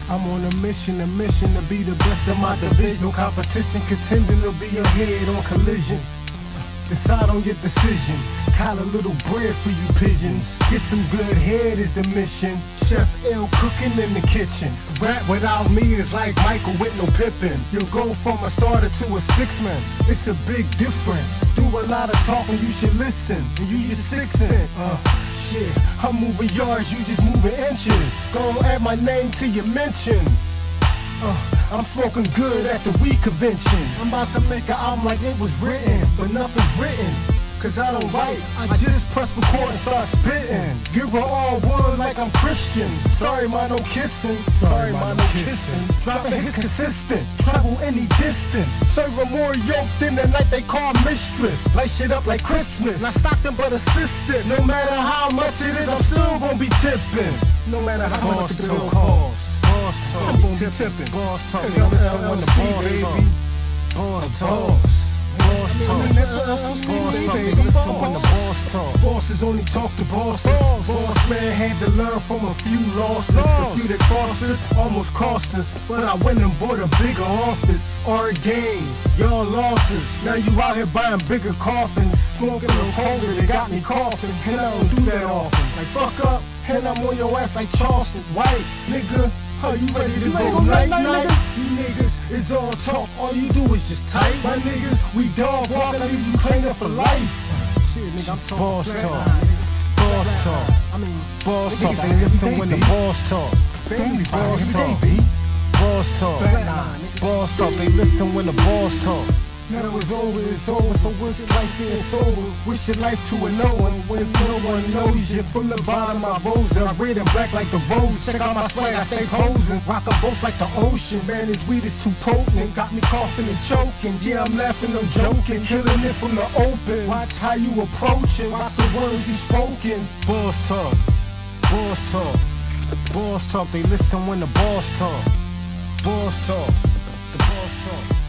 I'm on a mission to be the best of my division. No competition, contending to be ahead on collision. Decide on your decision. Call a little bread for you pigeons. Get some good head is the mission. Chef L cooking in the kitchen. Rap without me is like Michael with no Pippin. You'll go from a starter to a six-man. It's a big difference. Do a lot of talking, you should listen. And you just sixin'. Shit, I'm moving yards, you just moving inches. Gon' add my name to your mentions. I'm smoking good at the weed convention. I'm about to make an album like it was written, but nothing's written, cause I don't write. I just press record and start spitting. Give her all wood like I'm Christian. Sorry, ma, no kissing. Sorry, ma, no kissing. Dropping hits consistent. Travel any distance. Serve her more yolk than the night they call mistress. Light shit up like Christmas. Not Stockton, but assistant. No matter how much it is, I'm still gonna be tipping. No matter how much the bill costs. Boss talk, I'm gonna be tipping. Boss talk, listen when the boss talk. Boss talk. Boss talk, listen when the boss talk. Bosses only talk to bosses. Boss man had to learn from a few losses. A few that cost us, almost cost us. But I went and bought a bigger office. Our games, y'all losses. Now you out here buying bigger coffins. Smoking on COVID, they got me coughing. And I don't do that often. Like fuck up, and I'm on your ass like Charleston White, nigga. Are you ready to go night-night? You niggas is all talk, all you do is just type. My niggas, we dog walking, leave you claiming for life. Shit, nigga, I'm talking boss talk. Boss talk. I mean, boss talk. They listen when the boss talk. Boss talk. Boss talk. Boss talk. They listen when the boss talk. Now that it's over, so what's it like being sober? Wish your life to a no one, if no one knows you. From the bottom I rose, I red and black like the rose. Check out my swag, I stay posing. Rock a boat like the ocean. Man, this weed is too potent, got me coughing and choking. Yeah, I'm laughing, no joking. Killing it from the open. Watch how you approaching, watch the words you spoken. Boss talk, boss talk, boss talk. They listen when the boss talk. Boss talk, the boss talk.